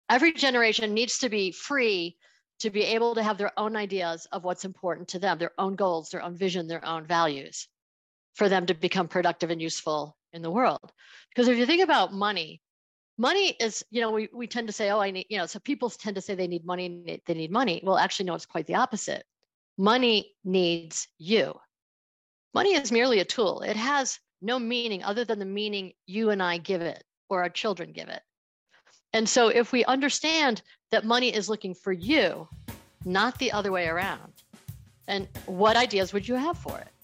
Every generation needs to be free to be able to have their own ideas of what's important to them, their own goals, their own vision, their own values, for them to become productive and useful in the world. Because if you think about money, money is, we tend to say, oh, I need, so people tend to say they need money, they need money. Well, actually, no, it's quite the opposite. Money needs you. Money is merely a tool. It has no meaning other than the meaning you and I give it, or our children give it. And so if we understand that money is looking for you, not the other way around, and what ideas would you have for it?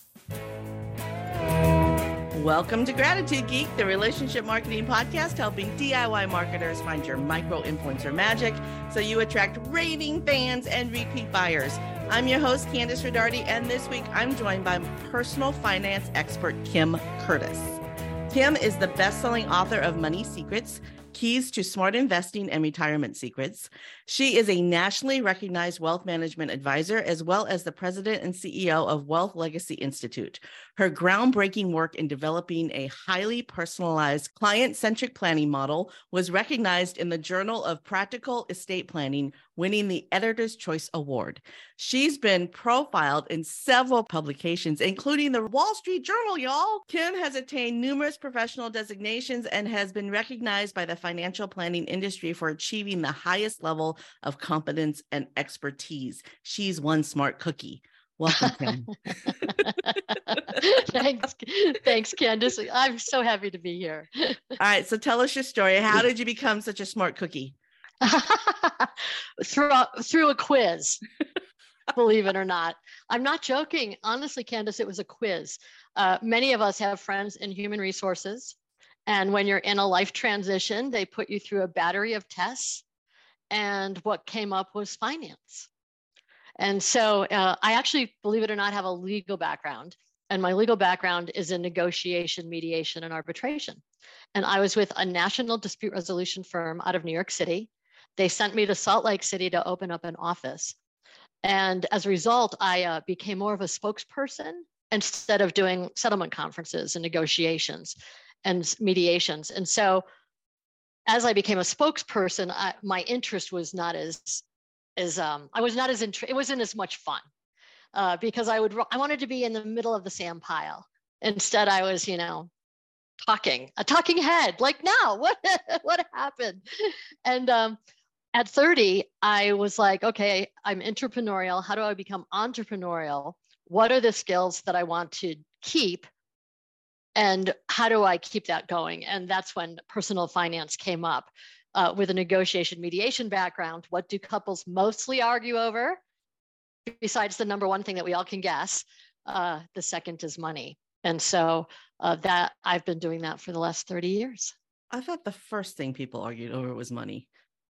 Welcome to Gratitude Geek, the relationship marketing podcast helping DIY marketers find your micro-influencer magic so you attract raving fans and repeat buyers. I'm your host, Candice Rodardi, and this week I'm joined by personal finance expert Kim Curtis. Kim is the best-selling author of Money Secrets, Keys to Smart Investing and Retirement Secrets. She is a nationally recognized wealth management advisor, as well as the president and CEO of Wealth Legacy Institute. Her groundbreaking work in developing a highly personalized, client-centric planning model was recognized in the Journal of Practical Estate Planning, winning the Editor's Choice Award. She's been profiled in several publications, including the Wall Street Journal, y'all. Kim has attained numerous professional designations and has been recognized by the financial planning industry for achieving the highest level of competence and expertise. She's one smart cookie. Welcome, Kim. Thanks, Candice. I'm so happy to be here. All right, so tell us your story. How did you become such a smart cookie? Through a quiz, believe it or not. I'm not joking. Honestly, Candice, it was a quiz. Many of us have friends in human resources. And when you're in a life transition, they put you through a battery of tests. And what came up was finance. And so I actually, believe it or not, have a legal background. And my legal background is in negotiation, mediation, and arbitration. And I was with a national dispute resolution firm out of New York City. They sent me to Salt Lake City to open up an office. And as a result, I became more of a spokesperson instead of doing settlement conferences and negotiations and mediations. And so as I became a spokesperson, my interest was not it wasn't as much fun because I wanted to be in the middle of the sand pile. Instead, I was, a talking head, like now, what happened? And at 30, I was like, okay, I'm entrepreneurial. How do I become entrepreneurial? What are the skills that I want to keep? And how do I keep that going? And that's when personal finance came up. With a negotiation mediation background, what do couples mostly argue over? Besides the number one thing that we all can guess, the second is money. And so that I've been doing that for the last 30 years. I thought the first thing people argued over was money.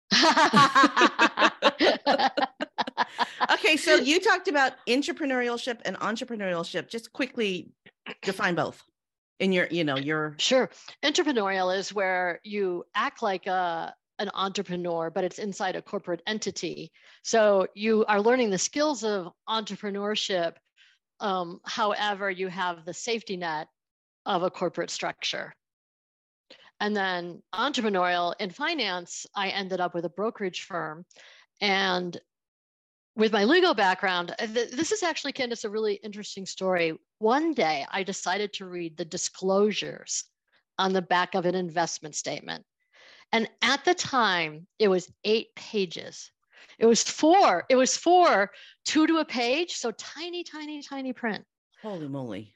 Okay, so you talked about intrapreneurship and entrepreneurship. Just quickly define both. In your Sure. Entrepreneurial is where you act like an entrepreneur, but it's inside a corporate entity. So you are learning the skills of entrepreneurship. However, you have the safety net of a corporate structure. And then entrepreneurial in finance, I ended up with a brokerage firm. And with my legal background, this is actually, Candice, a really interesting story. One day, I decided to read the disclosures on the back of an investment statement. And at the time, it was 8 pages. It was four, 2 to a page. So tiny, tiny, tiny print. Holy moly.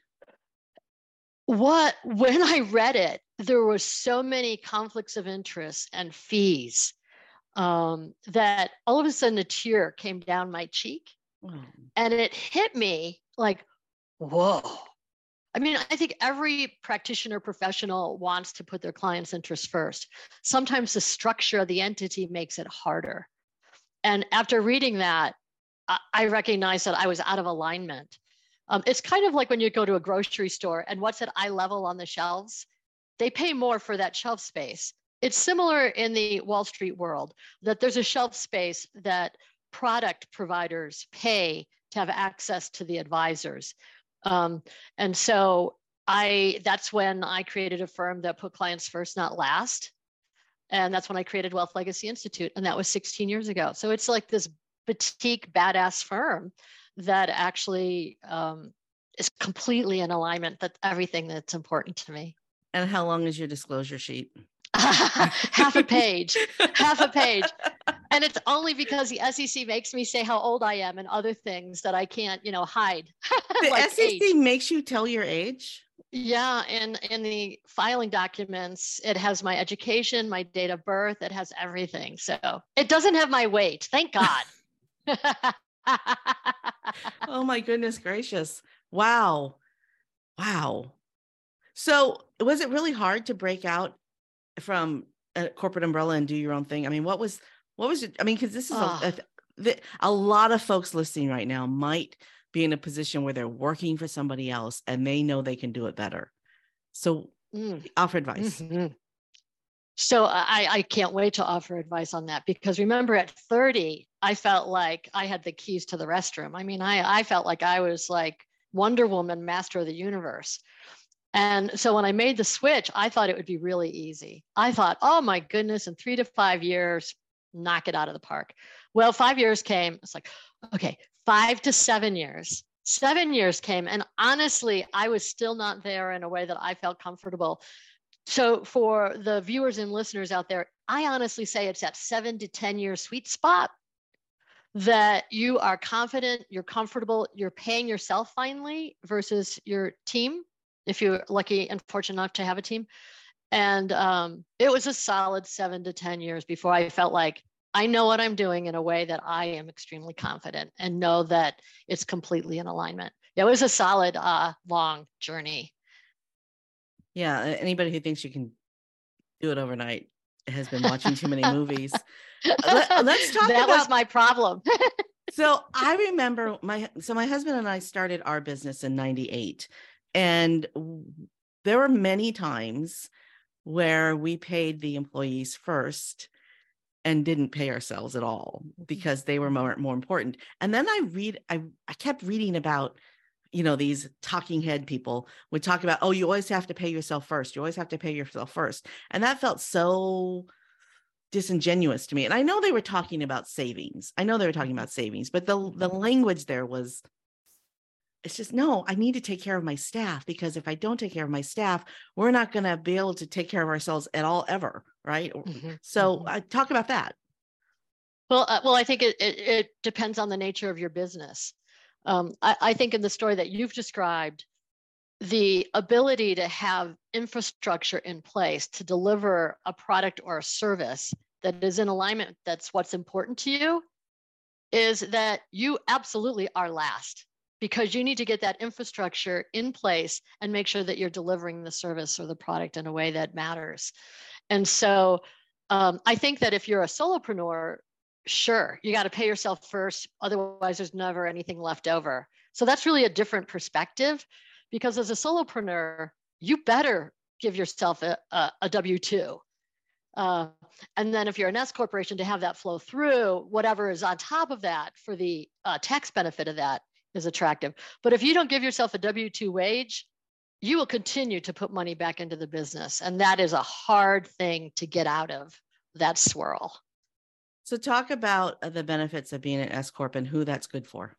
When I read it, there were so many conflicts of interest and fees that all of a sudden a tear came down my cheek. And it hit me like, whoa. I mean, I think every practitioner professional wants to put their client's interests first. Sometimes the structure of the entity makes it harder. And after reading that, I recognized that I was out of alignment. It's kind of like when you go to a grocery store and what's at eye level on the shelves, they pay more for that shelf space. It's similar in the Wall Street world, that there's a shelf space that product providers pay to have access to the advisors. And so that's when I created a firm that put clients first, not last. And that's when I created Wealth Legacy Institute. And that was 16 years ago. So it's like this boutique badass firm that actually is completely in alignment with everything that's important to me. And how long is your disclosure sheet? Half a page. And it's only because the SEC makes me say how old I am and other things that I can't, hide. The like SEC age. makes you tell your age? Yeah, and in the filing documents, it has my education, my date of birth, it has everything. So it doesn't have my weight. Thank God. Oh my goodness gracious. Wow. So was it really hard to break out from a corporate umbrella and do your own thing? I mean, what was it? I mean, because this is a lot of folks listening right now might be in a position where they're working for somebody else and they know they can do it better. So offer advice. Mm-hmm. So I can't wait to offer advice on that, because remember at 30, I felt like I had the keys to the restroom. I mean, I felt like I was like Wonder Woman, master of the universe. And so when I made the switch, I thought it would be really easy. I thought, oh my goodness, in 3 to 5 years, knock it out of the park. Well, 5 years came. It's like, okay, 5 to 7 years. 7 years came. And honestly, I was still not there in a way that I felt comfortable. So for the viewers and listeners out there, I honestly say it's that 7 to 10 year sweet spot that you are confident, you're comfortable, you're paying yourself finally versus your team, if you're lucky and fortunate enough to have a team. And it was a solid 7 to 10 years before I felt like I know what I'm doing in a way that I am extremely confident and know that it's completely in alignment. It was a solid, long journey. Yeah. Anybody who thinks you can do it overnight has been watching too many movies. Let's talk that was my problem. So I remember my husband and I started our business in 98. And there were many times where we paid the employees first and didn't pay ourselves at all because they were more important. And then I kept reading about, these talking head people would talk about, oh, you always have to pay yourself first. You always have to pay yourself first. And that felt so disingenuous to me. And I know they were talking about savings. But the language there was, it's just, no, I need to take care of my staff, because if I don't take care of my staff, we're not going to be able to take care of ourselves at all, ever. Right. Mm-hmm. So talk about that. Well, I think it depends on the nature of your business. I think in the story that you've described, the ability to have infrastructure in place to deliver a product or a service that is in alignment, that's what's important to you, is that you absolutely are last, because you need to get that infrastructure in place and make sure that you're delivering the service or the product in a way that matters. And so I think that if you're a solopreneur, sure, you got to pay yourself first. Otherwise, there's never anything left over. So that's really a different perspective, because as a solopreneur, you better give yourself a W-2. And then if you're an S corporation, to have that flow through, whatever is on top of that for the tax benefit of that is attractive. But if you don't give yourself a W-2 wage, you will continue to put money back into the business. And that is a hard thing to get out of, that swirl. So talk about the benefits of being an S Corp and who that's good for.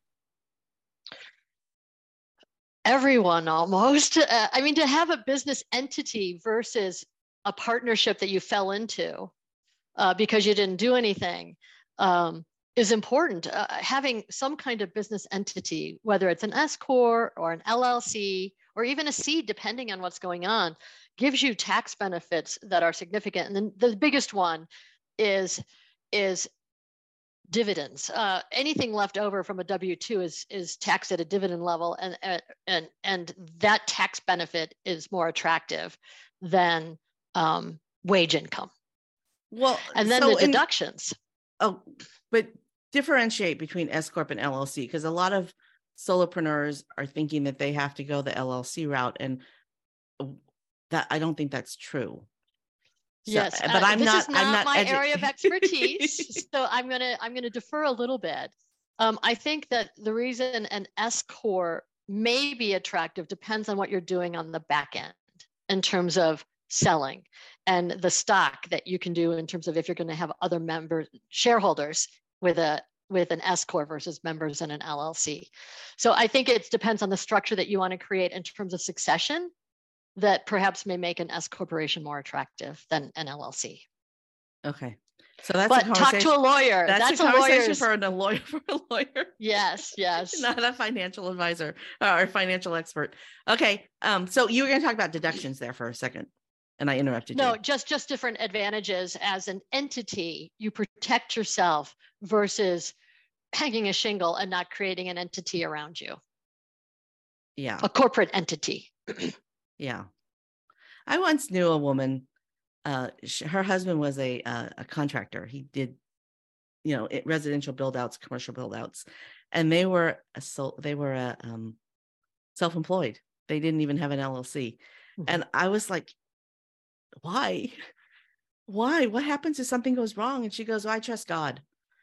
Everyone almost. To have a business entity versus a partnership that you fell into because you didn't do anything is important. Having some kind of business entity, whether it's an S Corp or an LLC or even a C, depending on what's going on, gives you tax benefits that are significant. And then the biggest one is dividends. Anything left over from a W-2 is taxed at a dividend level, and that tax benefit is more attractive than wage income. Well, and then the deductions. But differentiate between S Corp and LLC, because a lot of solopreneurs are thinking that they have to go the LLC route, and that I don't think that's true. So, yes, but I'm this not. is not my area of expertise, so I'm gonna defer a little bit. I think that the reason an S Corp may be attractive depends on what you're doing on the back end in terms of selling. and the stock that you can do in terms of if you're going to have other members, shareholders with an S corp versus members in an LLC. So I think it depends on the structure that you want to create in terms of succession that perhaps may make an S corporation more attractive than an LLC. Okay. So that's but talk to a lawyer. That's a conversation for a lawyer. Yes. Not a financial advisor or financial expert. Okay. So you were going to talk about deductions there for a second, and I interrupted you. No, just different advantages as an entity. You protect yourself versus hanging a shingle and not creating an entity around you. Yeah. A corporate entity. Yeah. I once knew a woman. Her husband was a contractor. He did, residential build outs, commercial build outs, and they were self-employed. They didn't even have an LLC. Mm-hmm. And I was like, why? What happens if something goes wrong? And she goes, well, I trust God.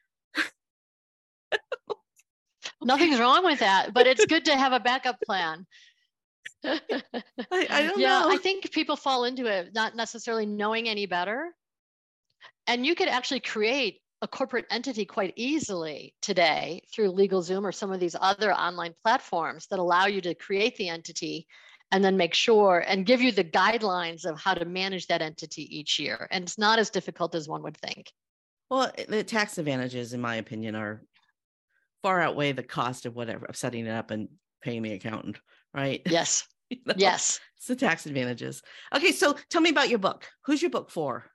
Nothing's wrong with that, but it's good to have a backup plan. I don't know. I think people fall into it not necessarily knowing any better. And you could actually create a corporate entity quite easily today through LegalZoom or some of these other online platforms that allow you to create the entity and then make sure and give you the guidelines of how to manage that entity each year. And it's not as difficult as one would think. Well, the tax advantages, in my opinion, are far outweigh the cost of setting it up and paying the accountant, right? Yes. Yes. It's the tax advantages. Okay. So tell me about your book. Who's your book for?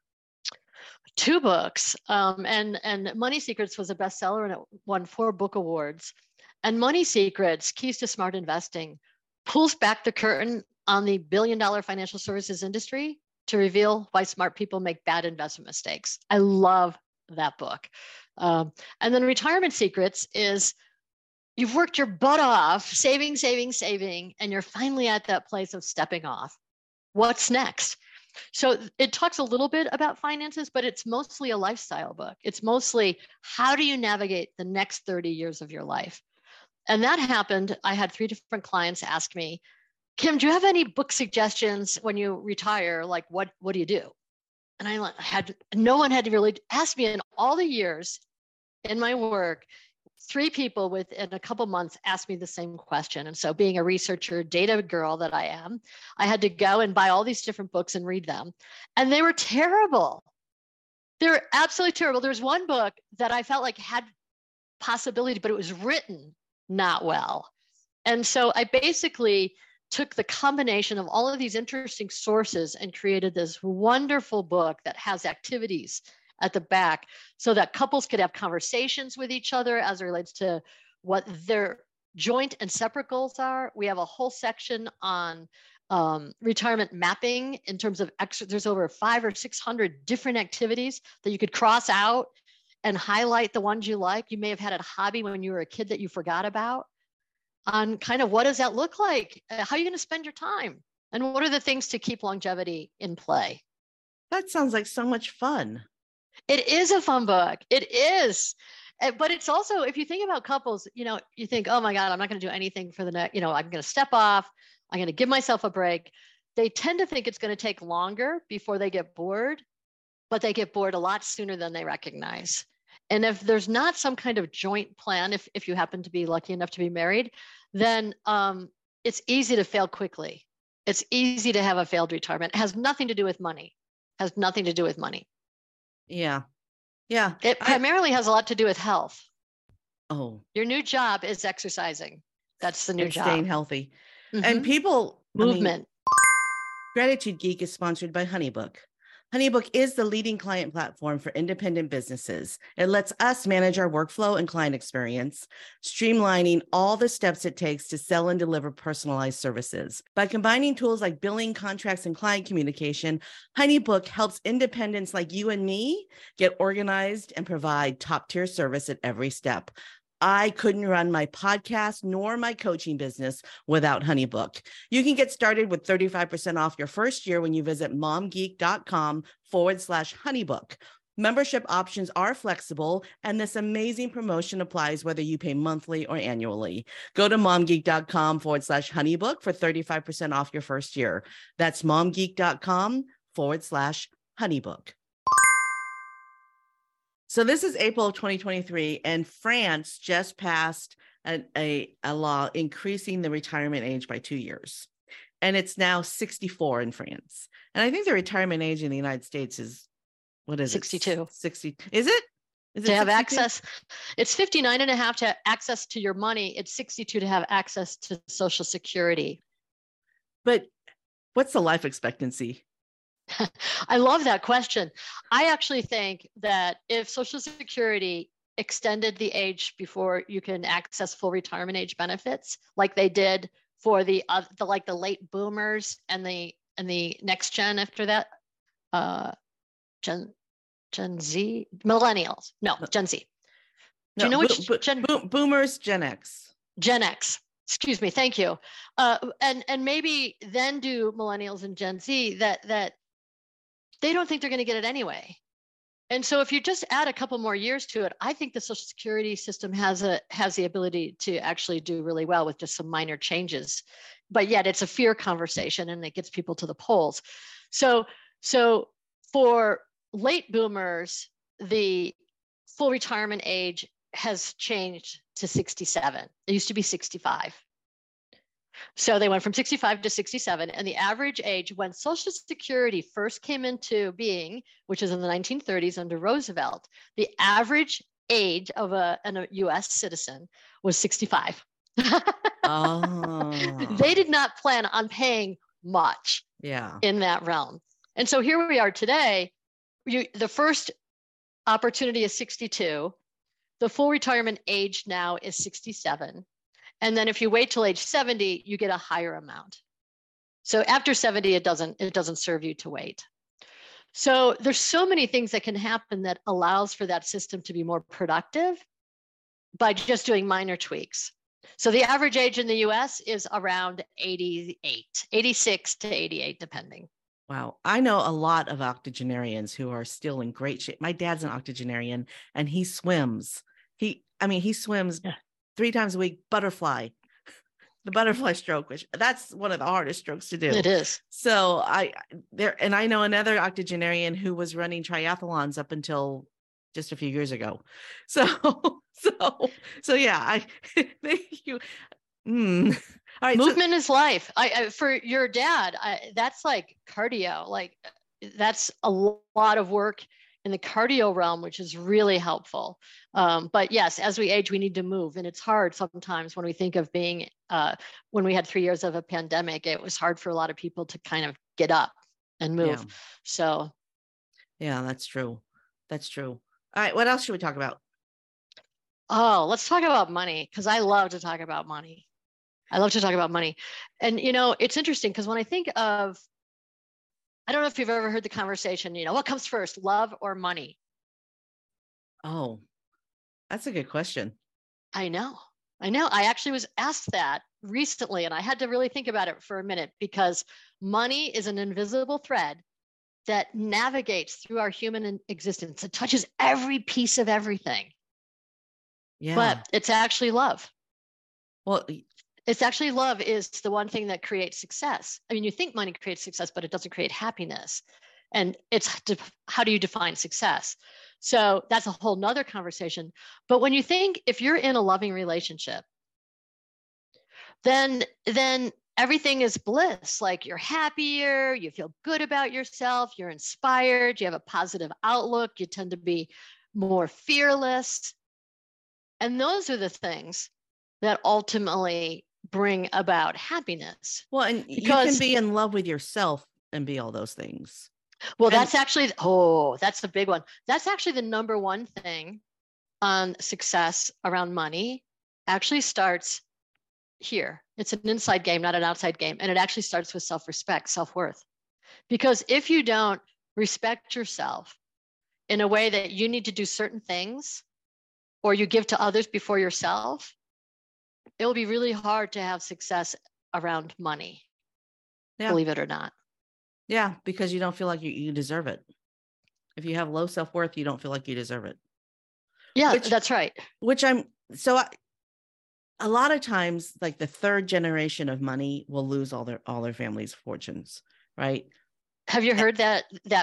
2 books. And Money Secrets was a bestseller and it won 4 book awards. And Money Secrets, Keys to Smart Investing, pulls back the curtain on the billion-dollar financial services industry to reveal why smart people make bad investment mistakes. I love that book. And then Retirement Secrets is you've worked your butt off, saving, and you're finally at that place of stepping off. What's next? So it talks a little bit about finances, but it's mostly a lifestyle book. It's mostly how do you navigate the next 30 years of your life? And that happened. I had 3 different clients ask me, Kim, do you have any book suggestions when you retire? Like, what do you do? And no one had really asked me in all the years in my work. 3 people within a couple months asked me the same question. And so being a researcher, data girl that I am, I had to go and buy all these different books and read them. And they were terrible. They were absolutely terrible. There's one book that I felt like had possibility, but it was written not well. And so I basically took the combination of all of these interesting sources and created this wonderful book that has activities at the back so that couples could have conversations with each other as it relates to what their joint and separate goals are. We have a whole section on retirement mapping in terms of there's over 500 or 600 different activities that you could cross out and highlight the ones you like. You may have had a hobby when you were a kid that you forgot about, on kind of what does that look like? How are you going to spend your time? And what are the things to keep longevity in play? That sounds like so much fun. It is a fun book. It is. But it's also, if you think about couples, you think, oh my God, I'm not going to do anything for the next, I'm going to step off. I'm going to give myself a break. They tend to think it's going to take longer before they get bored, but they get bored a lot sooner than they recognize. And if there's not some kind of joint plan, if you happen to be lucky enough to be married, then it's easy to fail quickly. It's easy to have a failed retirement. It has nothing to do with money. Yeah. It primarily has a lot to do with health. Oh. Your new job is exercising. That's the new job. Staying healthy. Mm-hmm. And movement. Gratitude Geek is sponsored by HoneyBook. HoneyBook is the leading client platform for independent businesses. It lets us manage our workflow and client experience, streamlining all the steps it takes to sell and deliver personalized services. By combining tools like billing, contracts, and client communication, HoneyBook helps independents like you and me get organized and provide top-tier service at every step. I couldn't run my podcast nor my coaching business without HoneyBook. You can get started with 35% off your first year when you visit momgeek.com/HoneyBook. Membership options are flexible, and this amazing promotion applies whether you pay monthly or annually. Go to momgeek.com/HoneyBook for 35% off your first year. That's momgeek.com/HoneyBook. HoneyBook. So this is April of 2023, and France just passed a law increasing the retirement age by 2 years. And it's now 64 in France. And I think the retirement age in the United States is, what is 62. it? 60. Is it? Is to it have 62? access, it's 59 and a half to have access to your money. It's 62 to have access to Social Security. But what's the life expectancy? I love that question. I actually think that if Social Security extended the age before you can access full retirement age benefits, like they did for the late boomers and the next gen after that, Gen Z, millennials. No, Gen Z. Do you know which Gen? Boomers, Gen X. Gen X. Excuse me. Thank you. And maybe then do millennials and Gen Z that they don't think they're going to get it anyway. And so if you just add a couple more years to it, I think the Social Security system has the ability to actually do really well with just some minor changes. But yet it's a fear conversation and it gets people to the polls. So for late boomers, the full retirement age has changed to 67. It used to be 65. So they went from 65 to 67, and the average age when Social Security first came into being, which is in the 1930s under Roosevelt, the average age of a US citizen was 65. Oh. They did not plan on paying much in that realm. And so here we are today. The first opportunity is 62. The full retirement age now is 67. And then if you wait till age 70, you get a higher amount. So after 70, it doesn't serve you to wait. So there's so many things that can happen that allows for that system to be more productive by just doing minor tweaks. So the average age in the US is around 86 to 88, depending. Wow. I know a lot of octogenarians who are still in great shape. My dad's an octogenarian and he swims. He swims 3 times a week, butterfly, the butterfly stroke, which that's one of the hardest strokes to do. It is. So I know another octogenarian who was running triathlons up until just a few years ago. So yeah, thank you. All right, movement is life. I for your dad, that's like cardio. Like that's a lot of work in the cardio realm, which is really helpful. But yes, as we age, we need to move. And it's hard sometimes when we think of being, when we had 3 years of a pandemic, it was hard for a lot of people to kind of get up and move. Yeah. So. Yeah, that's true. That's true. All right, what else should we talk about? Oh, let's talk about money, because I love to talk about money. And, it's interesting because when I think of, I don't know if you've ever heard the conversation, what comes first, love or money? Oh, that's a good question. I know. I actually was asked that recently, and I had to really think about it for a minute, because money is an invisible thread that navigates through our human existence. It touches every piece of everything. Yeah. But it's actually love. Well, it's actually love is the one thing that creates success. I mean, you think money creates success, but it doesn't create happiness. And it's how do you define success? So that's a whole nother conversation. But when you think, if you're in a loving relationship, then everything is bliss. Like you're happier, you feel good about yourself, you're inspired, you have a positive outlook, you tend to be more fearless. And those are the things that ultimately bring about happiness. Well, and you can be in love with yourself and be all those things. Well, that's actually, that's the big one. That's actually the number one thing on success around money. Actually starts here. It's an inside game, not an outside game. And it actually starts with self-respect, self-worth. Because if you don't respect yourself in a way that you need to do certain things, or you give to others before yourself, it will be really hard to have success around money, believe it or not. Yeah, because you don't feel like you deserve it. If you have low self-worth, you don't feel like you deserve it. Yeah, that's right. A lot of times, like the third generation of money will lose all their family's fortunes, right? Have you heard that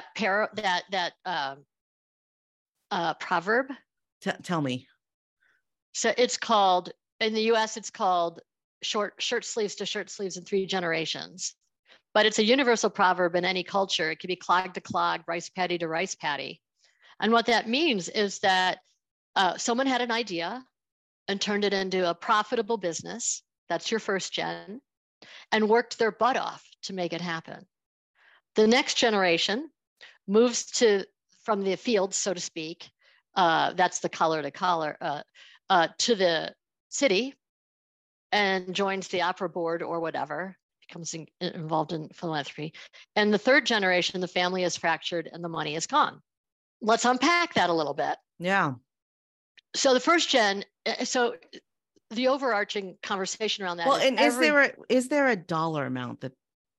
proverb? Tell me. So it's called, in the US, it's called shirt sleeves to shirt sleeves in 3 generations. But it's a universal proverb in any culture. It could be clog to clog, rice paddy to rice paddy. And what that means is that someone had an idea and turned it into a profitable business. That's your first gen, and worked their butt off to make it happen. The next generation moves from the fields, so to speak. That's the collar to collar, to the city and joins the opera board or whatever, becomes involved in philanthropy. And the third generation, the family is fractured and the money is gone. Let's unpack that a little bit. Yeah. So the first gen, so the overarching conversation around that. Well, and is there a dollar amount that,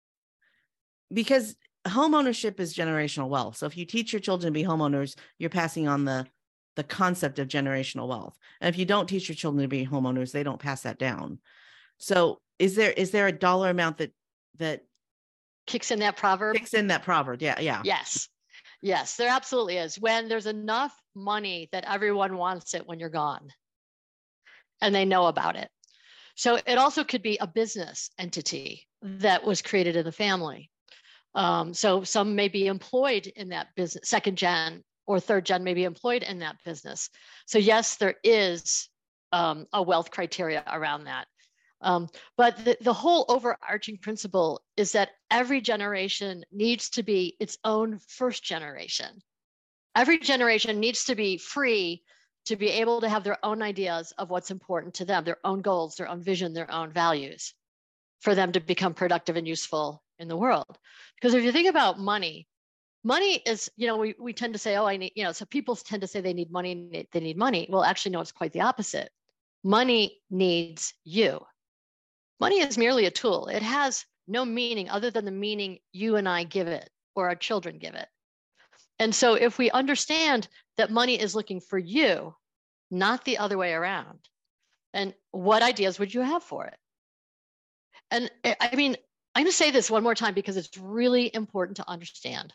because home ownership is generational wealth. So if you teach your children to be homeowners, you're passing on the concept of generational wealth. And if you don't teach your children to be homeowners, they don't pass that down. So is there a dollar amount that kicks in that proverb? Yeah. Yes, there absolutely is. When there's enough money that everyone wants it when you're gone and they know about it. So it also could be a business entity that was created in the family. So some may be employed in that business, second gen or third gen may be employed in that business. So yes, there is a wealth criteria around that. But the whole overarching principle is that every generation needs to be its own first generation. Every generation needs to be free to be able to have their own ideas of what's important to them, their own goals, their own vision, their own values, for them to become productive and useful in the world. Because if you think about money is, we tend to say, oh, I need, so people tend to say they need money, they need money. Well, actually, no, it's quite the opposite. Money needs you. Money is merely a tool. It has no meaning other than the meaning you and I give it, or our children give it. And so if we understand that money is looking for you, not the other way around, and what ideas would you have for it? And I mean, I'm going to say this one more time because it's really important to understand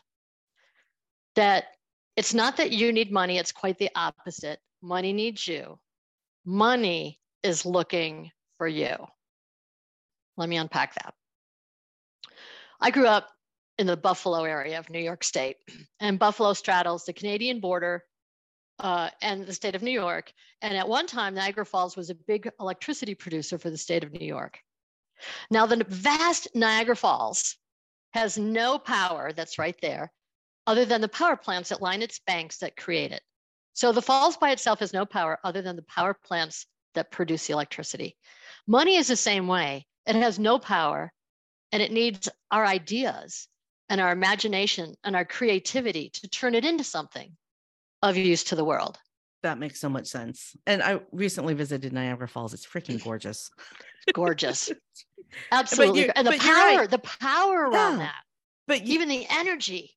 that it's not that you need money, it's quite the opposite. Money needs you. Money is looking for you. Let me unpack that. I grew up in the Buffalo area of New York State, and Buffalo straddles the Canadian border and the state of New York. And at one time, Niagara Falls was a big electricity producer for the state of New York. Now, the vast Niagara Falls has no power that's right there, other than the power plants that line its banks that create it. So the falls by itself has no power other than the power plants that produce the electricity. Money is the same way. It has no power, and it needs our ideas and our imagination and our creativity to turn it into something of use to the world. That makes so much sense. And I recently visited Niagara Falls. It's freaking gorgeous. Gorgeous. Absolutely. And the power around that. But even the energy.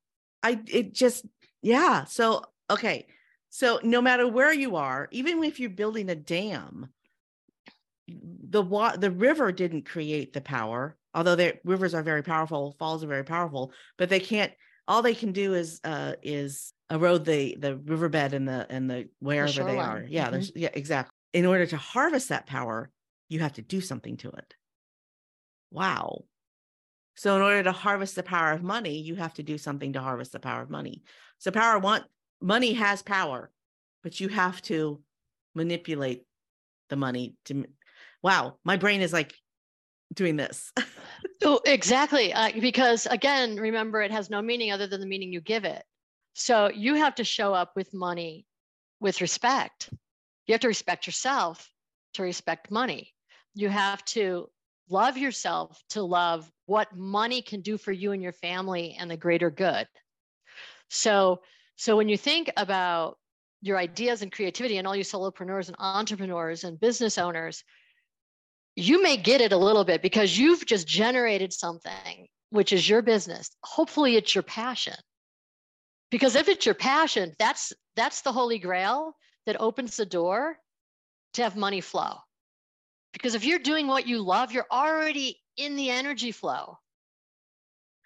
So, okay. So no matter where you are, even if you're building a dam, the river didn't create the power, although the rivers are very powerful, falls are very powerful, but all they can do is erode the riverbed and the wherever they are. Yeah. Mm-hmm. Yeah, exactly. In order to harvest that power, you have to do something to it. Wow. So in order to harvest the power of money, you have to do something to harvest the power of money. So money has power, but you have to manipulate the money to. Wow, my brain is like doing this. Oh, exactly. Because again, remember, it has no meaning other than the meaning you give it. So you have to show up with money with respect. You have to respect yourself to respect money. You have to love yourself to love what money can do for you and your family and the greater good. So when you think about your ideas and creativity, and all you solopreneurs and entrepreneurs and business owners, you may get it a little bit because you've just generated something, which is your business. Hopefully it's your passion. Because if it's your passion, that's the holy grail that opens the door to have money flow. Because if you're doing what you love, you're already in the energy flow.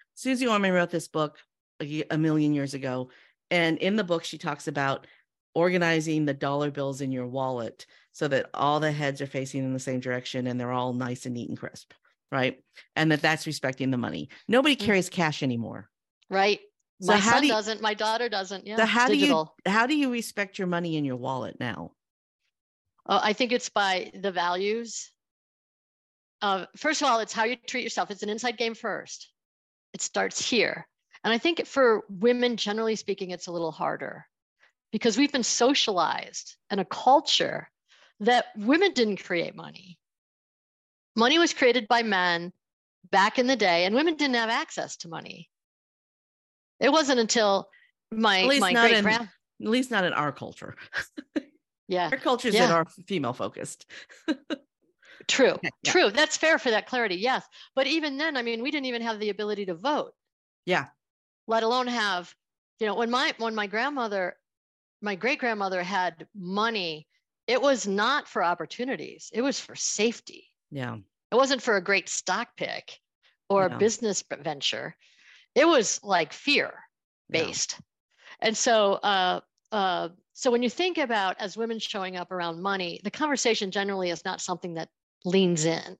Susie Orman wrote this book a million years ago. And in the book, she talks about organizing the dollar bills in your wallet so that all the heads are facing in the same direction and they're all nice and neat and crisp, right? And that's respecting the money. Nobody carries cash anymore. Right. So my son doesn't, my daughter doesn't. Yeah. So how digital. do you respect your money in your wallet now? I think it's by the values. First of all, it's how you treat yourself. It's an inside game first. It starts here. And I think for women, generally speaking, it's a little harder because we've been socialized in a culture that women didn't create money. Money was created by men back in the day, and women didn't have access to money. It wasn't until my great-grand... At least not in our culture. Yeah. Our cultures that are female focused. True. Okay, yeah. True. That's fair for that clarity. Yes. But even then, I mean, we didn't even have the ability to vote. Yeah. Let alone have, when my grandmother, my great-grandmother had money, it was not for opportunities. It was for safety. Yeah. It wasn't for a great stock pick or a business venture. It was like fear based. Yeah. And so, so when you think about as women showing up around money, the conversation generally is not something that leans in.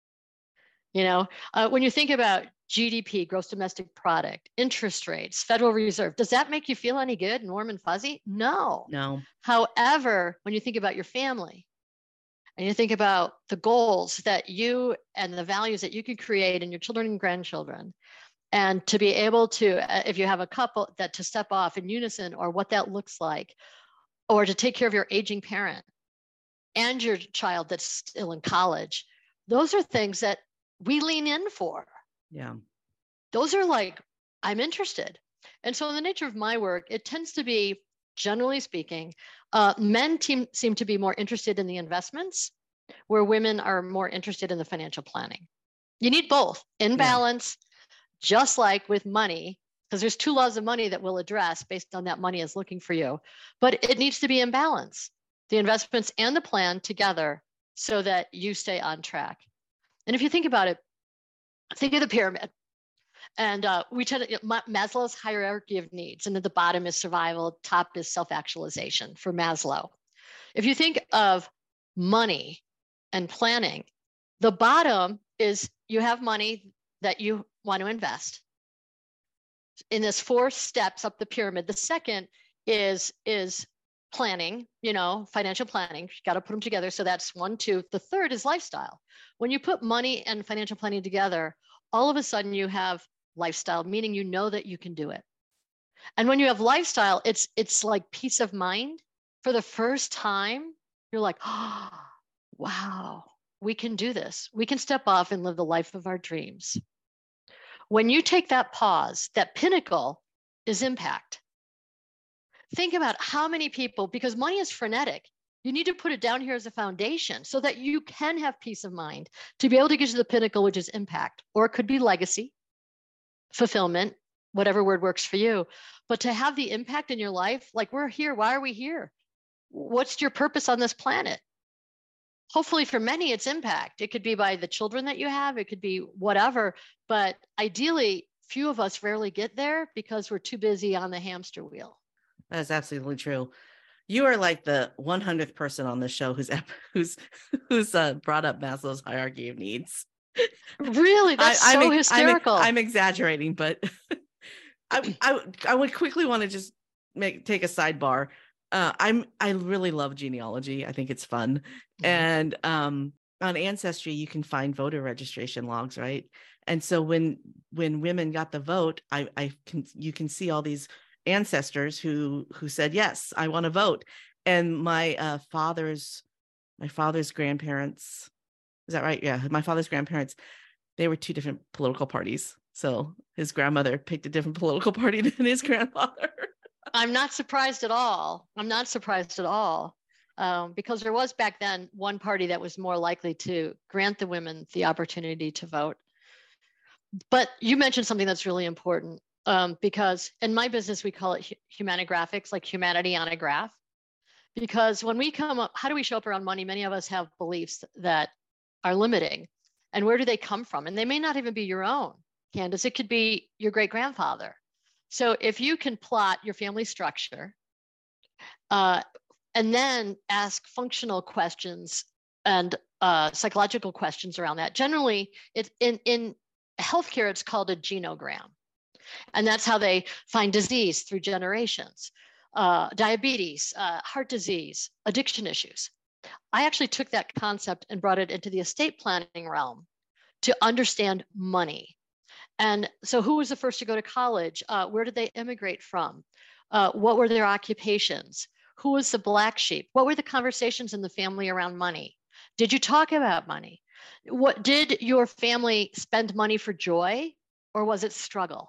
When you think about GDP, gross domestic product, interest rates, Federal Reserve, does that make you feel any good and warm and fuzzy? No. However, when you think about your family and you think about the goals that you and the values that you could create in your children and grandchildren, and to be able to, if you have a couple, that to step off in unison or what that looks like, or to take care of your aging parent and your child that's still in college, those are things that we lean in for. Yeah. Those are like, I'm interested. And so in the nature of my work, it tends to be, generally speaking, men seem to be more interested in the investments, where women are more interested in the financial planning. You need both in balance, just like with money, because there's two laws of money that we'll address based on that money is looking for you. But it needs to be in balance, the investments and the plan together, so that you stay on track. And if you think about it, think of the pyramid. And we tend to, Maslow's hierarchy of needs, and at the bottom is survival, top is self-actualization for Maslow. If you think of money and planning, the bottom is you have money that you want to invest. In this 4 steps up the pyramid, the second is planning, financial planning. You got to put them together. So that's 1, 2. The third is lifestyle. When you put money and financial planning together, all of a sudden you have lifestyle, meaning you know that you can do it. And when you have lifestyle, it's like peace of mind. For the first time, you're like, oh, wow, we can do this. We can step off and live the life of our dreams. When you take that pause, that pinnacle is impact. Think about how many people, because money is frenetic, you need to put it down here as a foundation so that you can have peace of mind to be able to get to the pinnacle, which is impact, or it could be legacy, fulfillment, whatever word works for you. But to have the impact in your life, like we're here, why are we here? What's your purpose on this planet? Hopefully for many, it's impact. It could be by the children that you have, it could be whatever, but ideally, few of us rarely get there because we're too busy on the hamster wheel. That's absolutely true. You are like the 100th person on the show who's brought up Maslow's hierarchy of needs. Really? That's so hysterical. I'm exaggerating, but I would quickly want to just take a sidebar. I really love genealogy. I think it's fun. Mm-hmm. And on Ancestry, you can find voter registration logs, right? And so when women got the vote, you can see all these ancestors who said, yes, I want to vote. And my father's grandparents, is that right? Yeah. My father's grandparents, they were 2 different political parties. So his grandmother picked a different political party than his grandfather. I'm not surprised at all. Because there was back then one party that was more likely to grant the women the opportunity to vote. But you mentioned something that's really important. Because in my business, we call it humanographics, like humanity on a graph. Because when we come up, how do we show up around money? Many of us have beliefs that are limiting. And where do they come from? And they may not even be your own. Candace. It could be your great grandfather. So if you can plot your family structure and then ask functional questions and psychological questions around that, generally it's in healthcare, it's called a genogram. And that's how they find disease through generations, diabetes, heart disease, addiction issues. I actually took that concept and brought it into the estate planning realm to understand money. And so who was the first to go to college? Where did they immigrate from? What were their occupations? Who was the black sheep? What were the conversations in the family around money? Did you talk about money? What did your family spend money for joy, or was it struggle?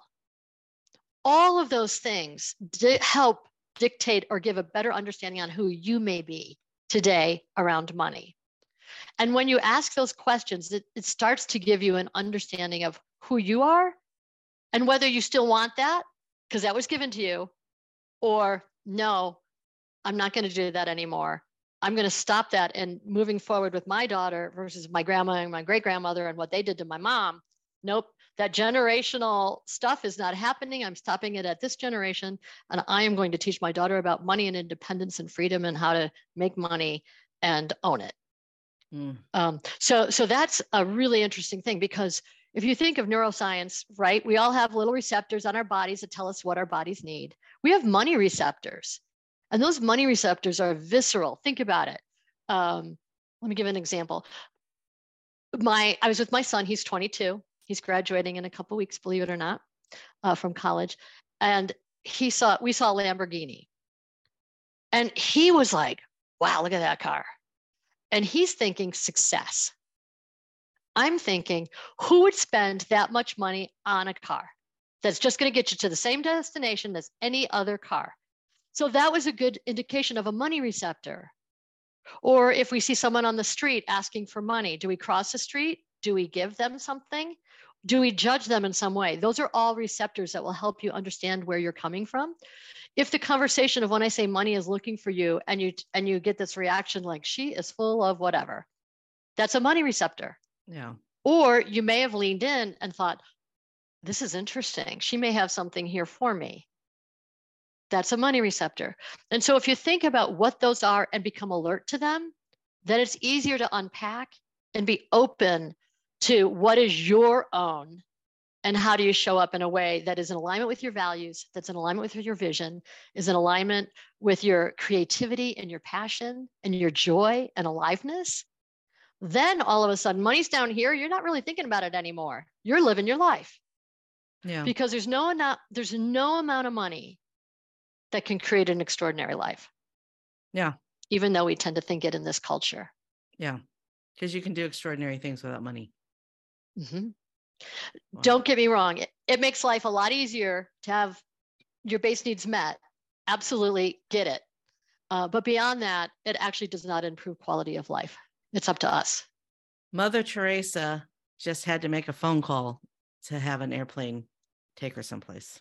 All of those things help dictate or give a better understanding on who you may be today around money. And when you ask those questions, it starts to give you an understanding of who you are and whether you still want that, because that was given to you, or no, I'm not going to do that anymore. I'm going to stop that, and moving forward with my daughter versus my grandma and my great grandmother and what they did to my mom. Nope, that generational stuff is not happening. I'm stopping it at this generation, and I am going to teach my daughter about money and independence and freedom and how to make money and own it. So that's a really interesting thing, because if you think of neuroscience, right, we all have little receptors on our bodies that tell us what our bodies need. We have money receptors, and those money receptors are visceral. Think about it. Let me give an example. I was with my son. He's 22. He's graduating in a couple of weeks, believe it or not, from college. And we saw a Lamborghini. And he was like, wow, look at that car. And he's thinking success. I'm thinking, who would spend that much money on a car that's just going to get you to the same destination as any other car? So that was a good indication of a money receptor. Or if we see someone on the street asking for money, do we cross the street? Do we give them something? Do we judge them in some way? Those are all receptors that will help you understand where you're coming from. If the conversation of when I say money is looking for you, and you get this reaction like, she is full of whatever, that's a money receptor. Yeah. Or you may have leaned in and thought, this is interesting. She may have something here for me. That's a money receptor. And so if you think about what those are and become alert to them, then it's easier to unpack and be open to what is your own, and how do you show up in a way that is in alignment with your values, that's in alignment with your vision, is in alignment with your creativity and your passion and your joy and aliveness. Then all of a sudden, money's down here. You're not really thinking about it anymore. You're living your life. Yeah. Because there's no amount of money that can create an extraordinary life. Yeah. Even though we tend to think it in this culture. Yeah. Because you can do extraordinary things without money. Mm-hmm. Wow. Don't get me wrong. It makes life a lot easier to have your base needs met. Absolutely get it. But beyond that, it actually does not improve quality of life. It's up to us. Mother Teresa just had to make a phone call to have an airplane take her someplace.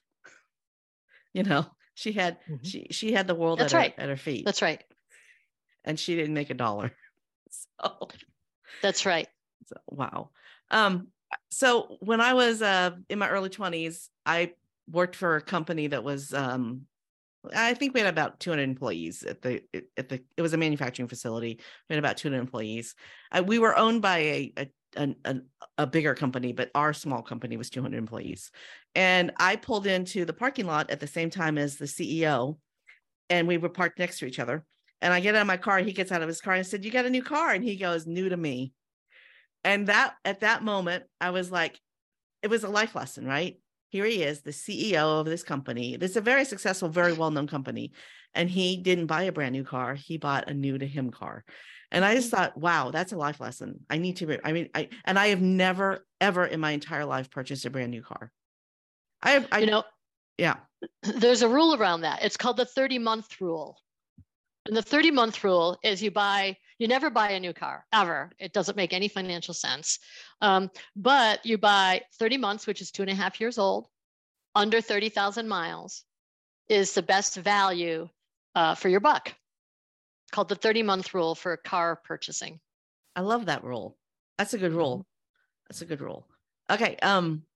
You know, she had she had the world at her feet. That's right. And she didn't make $1. So that's right. So, wow. So when I was in my early 20s, I worked for a company that was I think we had about 200 employees it was a manufacturing facility. We had about 200 employees. We were owned by a bigger company, but our small company was 200 employees. And I pulled into the parking lot at the same time as the CEO, and we were parked next to each other. And I get out of my car, he gets out of his car, and I said, "You got a new car?" And he goes, "New to me." And at that moment, I was like, it was a life lesson, right? Here he is, the CEO of this company. This is a very successful, very well-known company. And he didn't buy a brand new car. He bought a new to him car. And I just thought, wow, that's a life lesson. I have never, ever in my entire life purchased a brand new car. Yeah. There's a rule around that. It's called the 30-month rule. And the 30-month rule is you never buy a new car, ever. It doesn't make any financial sense. But you buy 30 months, which is 2.5 years old, under 30,000 miles is the best value for your buck. It's called the 30-month rule for car purchasing. I love that rule. That's a good rule. That's a good rule. Okay.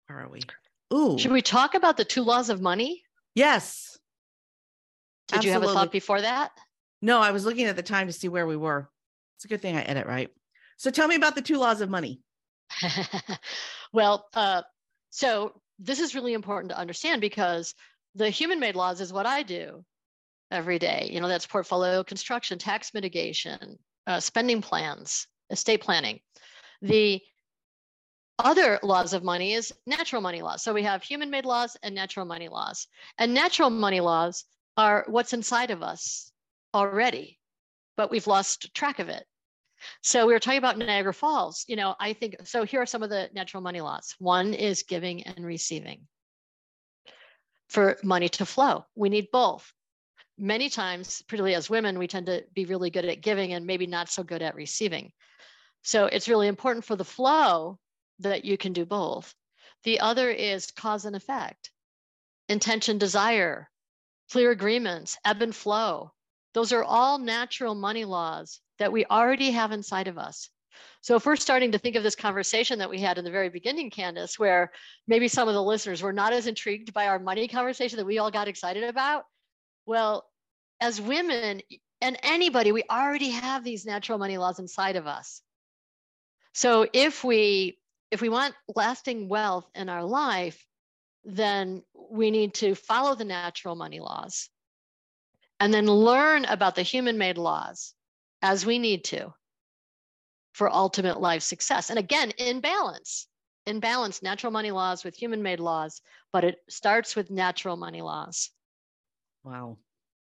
Where are we? Ooh. Should we talk about the 2 laws of money? Yes. Did you have a thought before that? No, I was looking at the time to see where we were. It's a good thing I edit, right? So tell me about the 2 laws of money. Well, so this is really important to understand because the human-made laws is what I do every day. You know, that's portfolio construction, tax mitigation, spending plans, estate planning. The other laws of money is natural money laws. So we have human-made laws and natural money laws. And natural money laws are what's inside of us already, but we've lost track of it. So we were talking about Niagara Falls. You know, I think, so here are some of the natural money laws. One is giving and receiving. For money to flow, we need both. Many times, particularly as women, we tend to be really good at giving and maybe not so good at receiving. So it's really important for the flow that you can do both. The other is cause and effect, intention, desire, clear agreements, ebb and flow. Those are all natural money laws that we already have inside of us. So if we're starting to think of this conversation that we had in the very beginning, Candace, where maybe some of the listeners were not as intrigued by our money conversation that we all got excited about, well, as women and anybody, we already have these natural money laws inside of us. So if we want lasting wealth in our life, then we need to follow the natural money laws and then learn about the human-made laws as we need to for ultimate life success. And again, in balance, natural money laws with human-made laws, but it starts with natural money laws. Wow.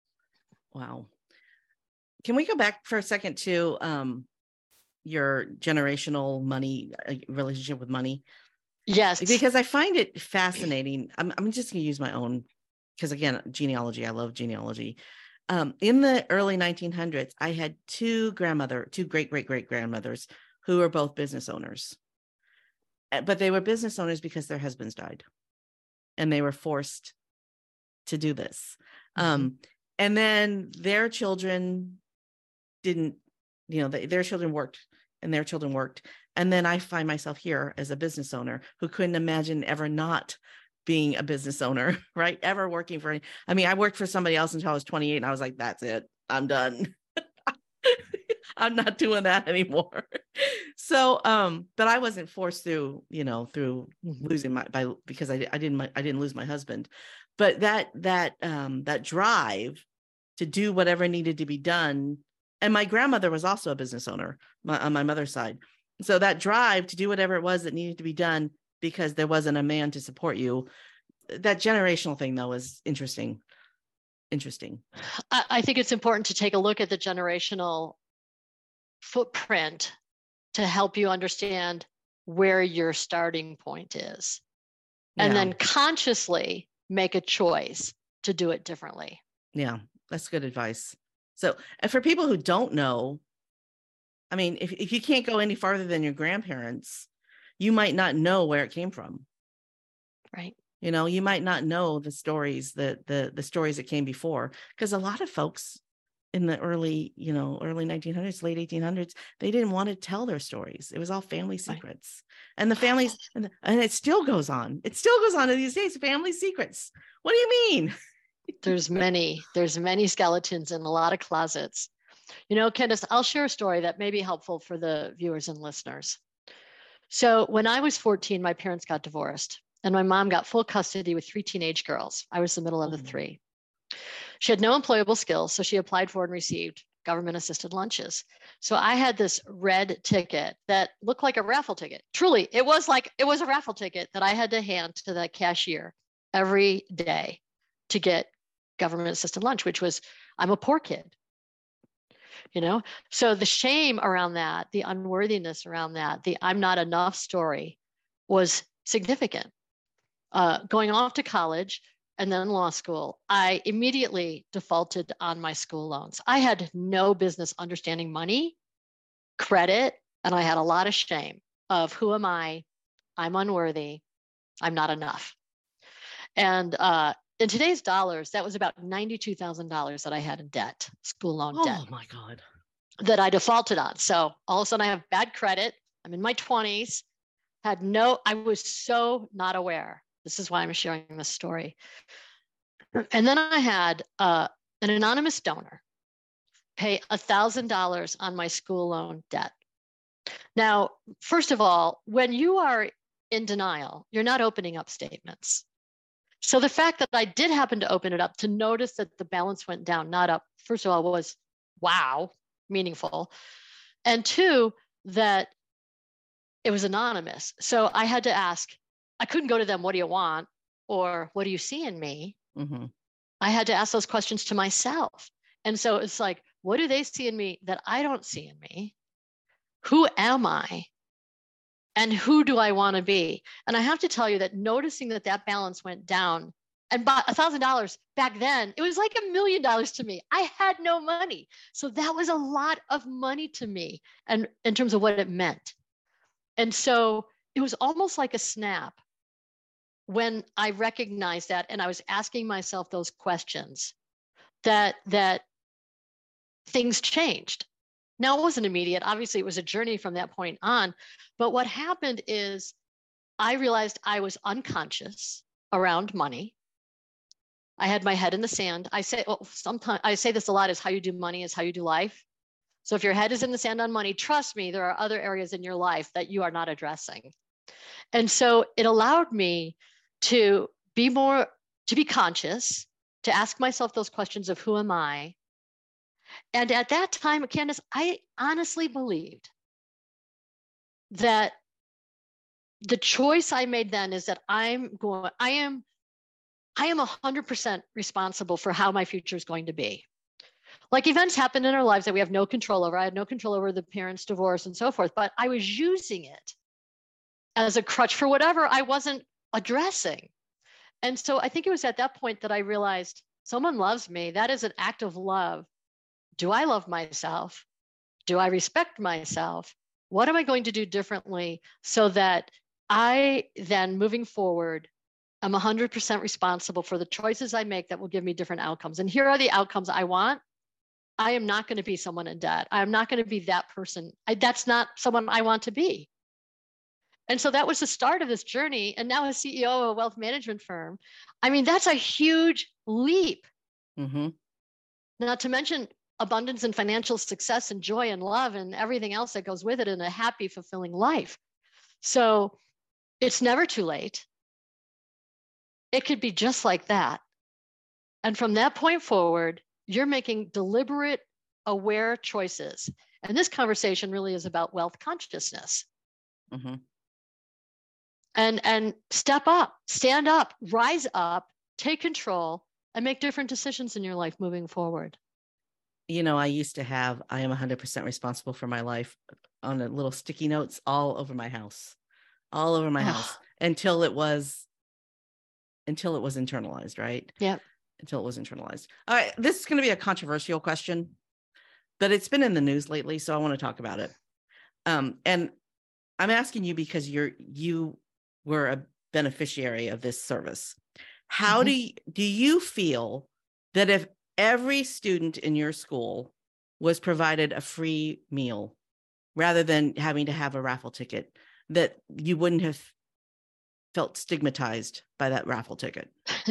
Can we go back for a second to your generational money relationship with money? Yes. Because I find it fascinating. I'm just going to use my own, because again, genealogy, I love genealogy. In the early 1900s, I had two great grandmothers who were both business owners, but they were business owners because their husbands died and they were forced to do this. Mm-hmm. And then their children didn't, their children worked and their children worked. And then I find myself here as a business owner who couldn't imagine ever not being a business owner, right? Ever working for, I worked for somebody else until I was 28 and I was like, that's it, I'm done. I'm not doing that anymore. So, but I wasn't forced through losing because I didn't lose my husband, but that drive to do whatever needed to be done. And my grandmother was also a business owner on my mother's side. So that drive to do whatever it was that needed to be done because there wasn't a man to support you. That generational thing, though, is interesting. I think it's important to take a look at the generational footprint to help you understand where your starting point is. And then consciously make a choice to do it differently. Yeah, that's good advice. So, and for people who don't know, if you can't go any farther than your grandparents, you might not know where it came from. Right. You might not know the stories, the stories that came before, because a lot of folks in the early 1900s, late 1800s, they didn't want to tell their stories. It was all family secrets. Right. And the families, and it still goes on. It still goes on to these days, family secrets. What do you mean? There's many skeletons in a lot of closets. Candace, I'll share a story that may be helpful for the viewers and listeners. So when I was 14, my parents got divorced and my mom got full custody with 3 teenage girls. I was the middle of the 3. She had no employable skills, so she applied for and received government assisted lunches. So I had this red ticket that looked like a raffle ticket. Truly, it was a raffle ticket that I had to hand to the cashier every day to get government assisted lunch, which was, I'm a poor kid. So the shame around that, the unworthiness around that, the I'm not enough story was significant. Going off to college and then law school, I immediately defaulted on my school loans. I had no business understanding money, credit, and I had a lot of shame of who am I? I'm unworthy. I'm not enough. And in today's dollars, that was about $92,000 that I had in debt, school loan debt. Oh my God. That I defaulted on. So all of a sudden I have bad credit. I'm in my 20s, I was so not aware. This is why I'm sharing this story. And then I had an anonymous donor pay $1,000 on my school loan debt. Now, first of all, when you are in denial, you're not opening up statements. So the fact that I did happen to open it up to notice that the balance went down, not up, first of all, was wow, meaningful. And two, that it was anonymous. So I had to ask, I couldn't go to them, what do you want? Or what do you see in me? Mm-hmm. I had to ask those questions to myself. And so it's like, what do they see in me that I don't see in me? Who am I? And who do I want to be? And I have to tell you that noticing that that balance went down, and $1,000 back then, it was like $1 million to me. I had no money. So that was a lot of money to me, and in terms of what it meant. And so it was almost like a snap when I recognized that, and I was asking myself those questions, that things changed. Now, it wasn't immediate. Obviously, it was a journey from that point on. But what happened is I realized I was unconscious around money. I had my head in the sand. Sometimes I say this a lot, is how you do money is how you do life. So if your head is in the sand on money, trust me, there are other areas in your life that you are not addressing. And so it allowed me to be conscious, to ask myself those questions of who am I? And at that time, Candace, I honestly believed that the choice I made then is that I am 100% responsible for how my future is going to be. Like, events happen in our lives that we have no control over. I had no control over the parents' divorce and so forth, but I was using it as a crutch for whatever I wasn't addressing. And so I think it was at that point that I realized someone loves me. That is an act of love. Do I love myself? Do I respect myself? What am I going to do differently so that I then, moving forward, I'm 100% responsible for the choices I make that will give me different outcomes. And here are the outcomes I want. I am not going to be someone in debt. I'm not going to be that person. That's not someone I want to be. And so that was the start of this journey. And now as CEO of a wealth management firm, I mean, that's a huge leap. Mm-hmm. Not to mention abundance and financial success and joy and love and everything else that goes with it in a happy, fulfilling life. So it's never too late. It could be just like that. And from that point forward, you're making deliberate, aware choices. And this conversation really is about wealth consciousness. Mm-hmm. And step up, stand up, rise up, take control, and make different decisions in your life moving forward. You know, I used to have, I am 100% responsible for my life on a little sticky notes all over my house, until it was internalized, right? Yeah. Until it was internalized. All right. This is going to be a controversial question, but it's been in the news lately, so I want to talk about it. And I'm asking you because you were a beneficiary of this service. How do you feel that if every student in your school was provided a free meal rather than having to have a raffle ticket, that you wouldn't have felt stigmatized by that raffle ticket?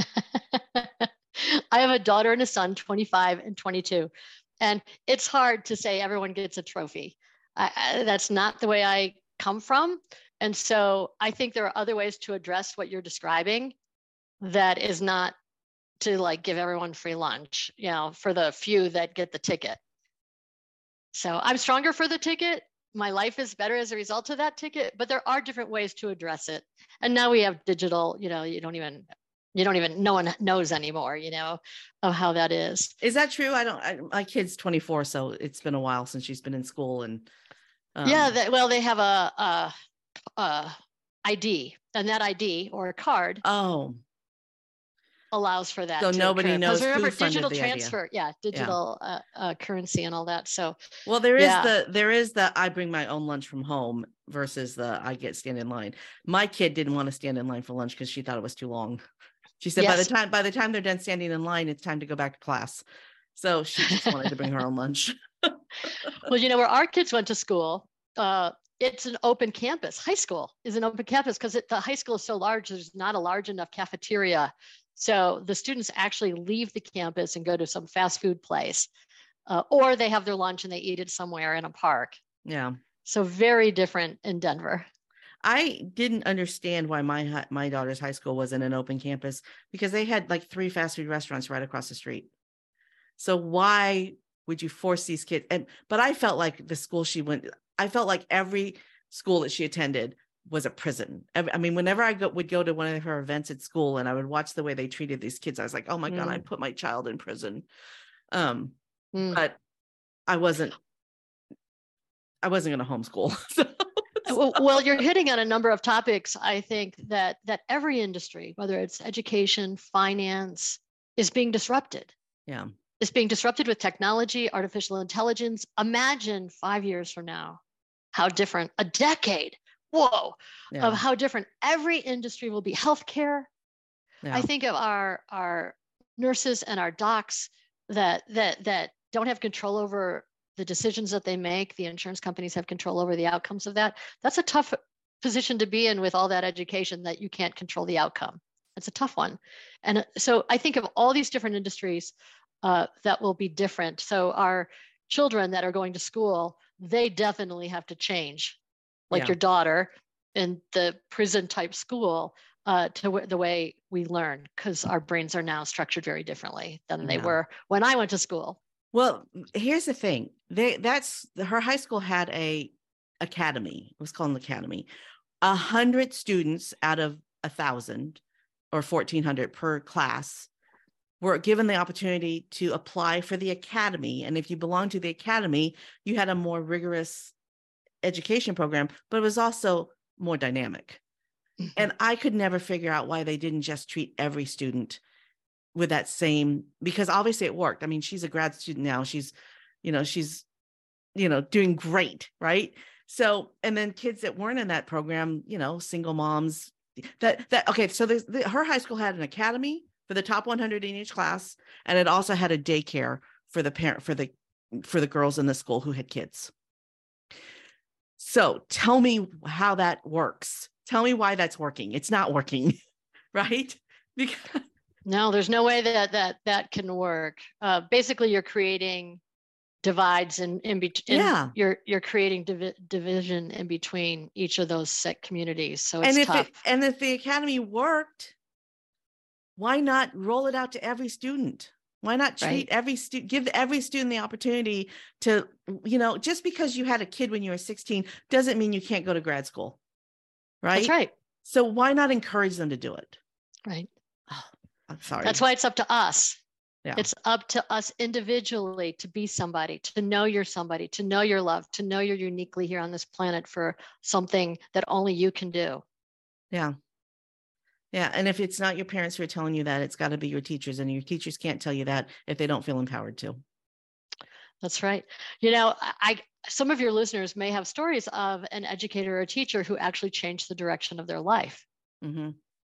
I have a daughter and a son, 25 and 22. And it's hard to say everyone gets a trophy. That's not the way I come from. And so I think there are other ways to address what you're describing that is not to like give everyone free lunch, you know, for the few that get the ticket. So I'm stronger for the ticket. My life is better as a result of that ticket, but there are different ways to address it. And now we have digital, you know, no one knows anymore, you know, of how that is. Is that true? My kid's 24, so it's been a while since she's been in school. And they have a ID, and that ID or a card allows for that. So nobody knows who funded digital the transfer, digital currency and all that. So well, there is the I bring my own lunch from home versus the I get stand in line. My kid didn't want to stand in line for lunch because she thought it was too long. She said by the time they're done standing in line, it's time to go back to class. So she just wanted to bring her own lunch. Well, you know, where our kids went to school, it's an open campus. High school is an open campus because the high school is so large, there's not a large enough cafeteria. So the students actually leave the campus and go to some fast food place, or they have their lunch and they eat it somewhere in a park. Yeah. So very different in Denver. I didn't understand why my daughter's high school wasn't an open campus, because they had like 3 fast food restaurants right across the street. So why would you force these kids? But I felt like the school she went, I felt like every school that she attended was a prison. I mean, whenever I would go to one of her events at school and I would watch the way they treated these kids, I was like, oh my God, I put my child in prison. But I wasn't going to homeschool. Well, you're hitting on a number of topics. I think that every industry, whether it's education, finance, is being disrupted. Yeah. It's being disrupted with technology, artificial intelligence. Imagine 5 years from now, how different, a decade, of how different every industry will be. Healthcare. Yeah. I think of our nurses and our docs that don't have control over the decisions that they make. The insurance companies have control over the outcomes of that. That's a tough position to be in with all that education that you can't control the outcome. It's a tough one. And so I think of all these different industries that will be different. So our children that are going to school, they definitely have to change, like your daughter in the prison type school, to the way we learn, because our brains are now structured very differently than they were when I went to school. Well, here's the thing. Her high school had a academy. It was called an academy. 100 students out of 1,000 or 1,400 per class were given the opportunity to apply for the academy. And if you belonged to the academy, you had a more rigorous education program, but it was also more dynamic. Mm-hmm. And I could never figure out why they didn't just treat every student with that same, because obviously it worked. I mean, she's a grad student now. She's doing great. Right. So, and then kids that weren't in that program, single moms okay. So her high school had an academy for the top 100 in each class. And it also had a daycare for the girls in the school who had kids. So tell me how that works. Tell me why that's working. It's not working, right? Because no, there's no way that can work. Basically, you're creating divides in between. Yeah. You're creating division in between each of those set communities. So it's tough. And if the academy worked, why not roll it out to every student? Why not treat every student, give every student the opportunity to, just because you had a kid when you were 16 doesn't mean you can't go to grad school. Right. That's right. So why not encourage them to do it? Right. Oh, I'm sorry. That's why it's up to us. Yeah. It's up to us individually to be somebody, to know you're somebody, to know you're loved, to know you're uniquely here on this planet for something that only you can do. Yeah. Yeah. And if it's not your parents who are telling you that, it's got to be your teachers, and your teachers can't tell you that if they don't feel empowered to. That's right. Some of your listeners may have stories of an educator or a teacher who actually changed the direction of their life. Mm-hmm.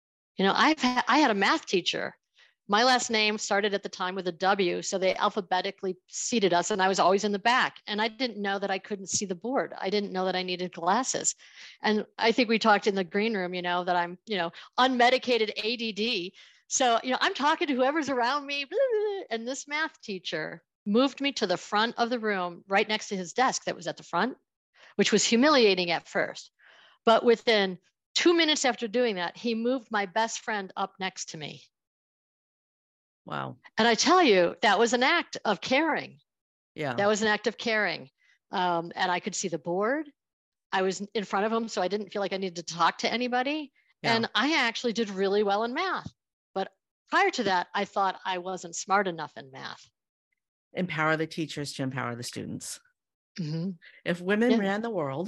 I had a math teacher. My last name started at the time with a W, so they alphabetically seated us, and I was always in the back. And I didn't know that I couldn't see the board. I didn't know that I needed glasses. And I think we talked in the green room, that I'm, unmedicated ADD. So, I'm talking to whoever's around me, blah, blah, blah, and this math teacher moved me to the front of the room, right next to his desk that was at the front, which was humiliating at first. But within 2 minutes after doing that, he moved my best friend up next to me. Wow. And I tell you, that was an act of caring. Yeah. That was an act of caring. And I could see the board. I was in front of him, so I didn't feel like I needed to talk to anybody. Yeah. And I actually did really well in math. But prior to that, I thought I wasn't smart enough in math. Empower the teachers to empower the students. Mm-hmm. If women ran the world.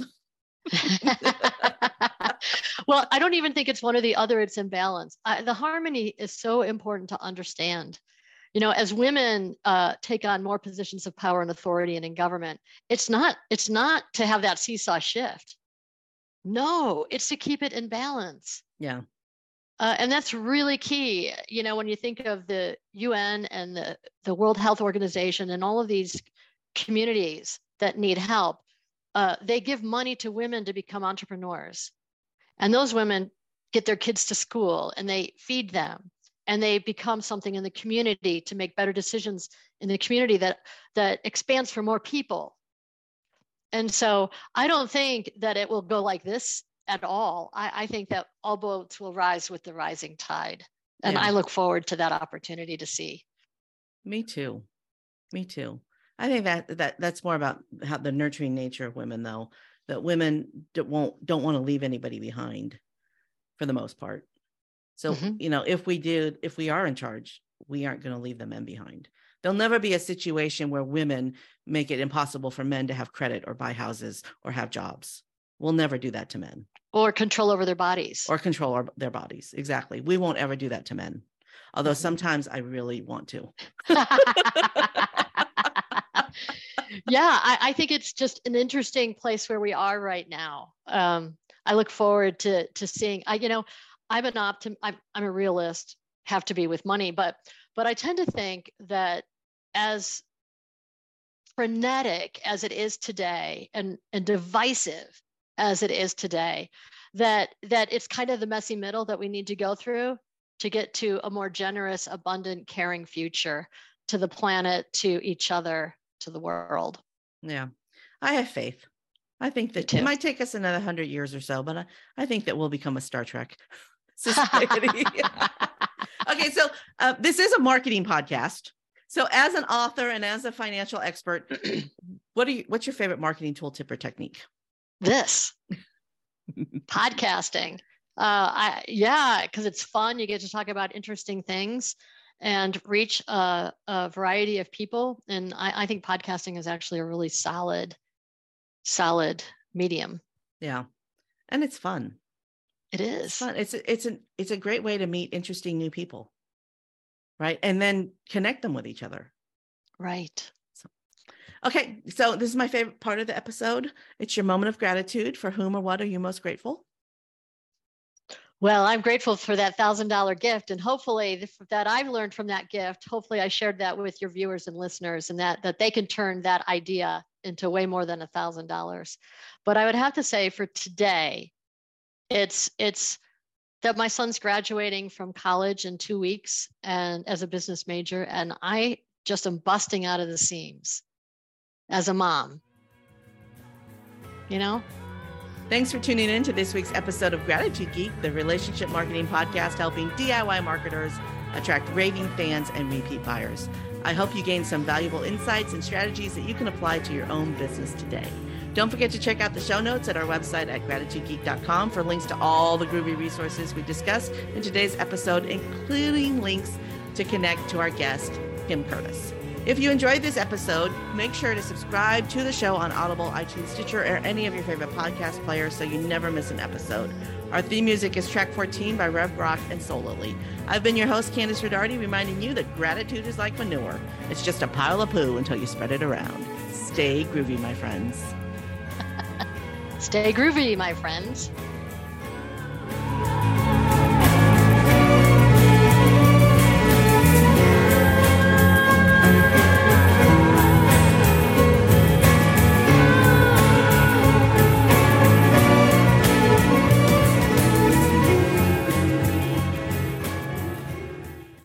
Well, I don't even think it's one or the other, it's imbalance. The harmony is so important to understand. As women take on more positions of power and authority and in government, it's not to have that seesaw shift. No, it's to keep it in balance. Yeah. And that's really key. When you think of the UN and the World Health Organization and all of these communities that need help, they give money to women to become entrepreneurs. And those women get their kids to school and they feed them and they become something in the community to make better decisions in the community that expands for more people. And so I don't think that it will go like this at all. I think that all boats will rise with the rising tide. And I look forward to that opportunity to see. Me too. I think that's more about how the nurturing nature of women, though, that women don't want to leave anybody behind for the most part. So, if we are in charge, we aren't going to leave the men behind. There'll never be a situation where women make it impossible for men to have credit or buy houses or have jobs. We'll never do that to men. Or control over their bodies. Their bodies. Exactly. We won't ever do that to men. Although sometimes I really want to. Yeah, I think it's just an interesting place where we are right now. I look forward to seeing. I'm a realist, have to be with money, but I tend to think that as frenetic as it is today and divisive as it is today, that it's kind of the messy middle that we need to go through to get to a more generous, abundant, caring future, to the planet, to each other, to the world. Yeah, I have faith. I think that it might take us another 100 years or so, but I think that we'll become a Star Trek society. Okay, so this is a marketing podcast. So as an author and as a financial expert, what's your favorite marketing tool, tip, or technique? This podcasting. Because it's fun. You get to talk about interesting things and reach a variety of people. And I think podcasting is actually a really solid medium. Yeah. And it's fun. It is. It's fun. It's a great way to meet interesting new people. Right. And then connect them with each other. Right. Okay. So this is my favorite part of the episode. It's your moment of gratitude. For whom or what are you most grateful? Well, I'm grateful for that $1,000 gift, and hopefully that I've learned from that gift. Hopefully I shared that with your viewers and listeners, and that they can turn that idea into way more than $1,000. But I would have to say for today, it's that my son's graduating from college in 2 weeks and as a business major, and I just am busting out of the seams as a mom. Thanks for tuning in to this week's episode of Gratitude Geek, the relationship marketing podcast helping DIY marketers attract raving fans and repeat buyers. I hope you gained some valuable insights and strategies that you can apply to your own business today. Don't forget to check out the show notes at our website at gratitudegeek.com for links to all the groovy resources we discussed in today's episode, including links to connect to our guest, Kim Curtis. If you enjoyed this episode, make sure to subscribe to the show on Audible, iTunes, Stitcher, or any of your favorite podcast players so you never miss an episode. Our theme music is track 14 by Rev Rock and Solely. I've been your host, Candace Rodarty, reminding you that gratitude is like manure. It's just a pile of poo until you spread it around. Stay groovy, my friends. Stay groovy, my friends.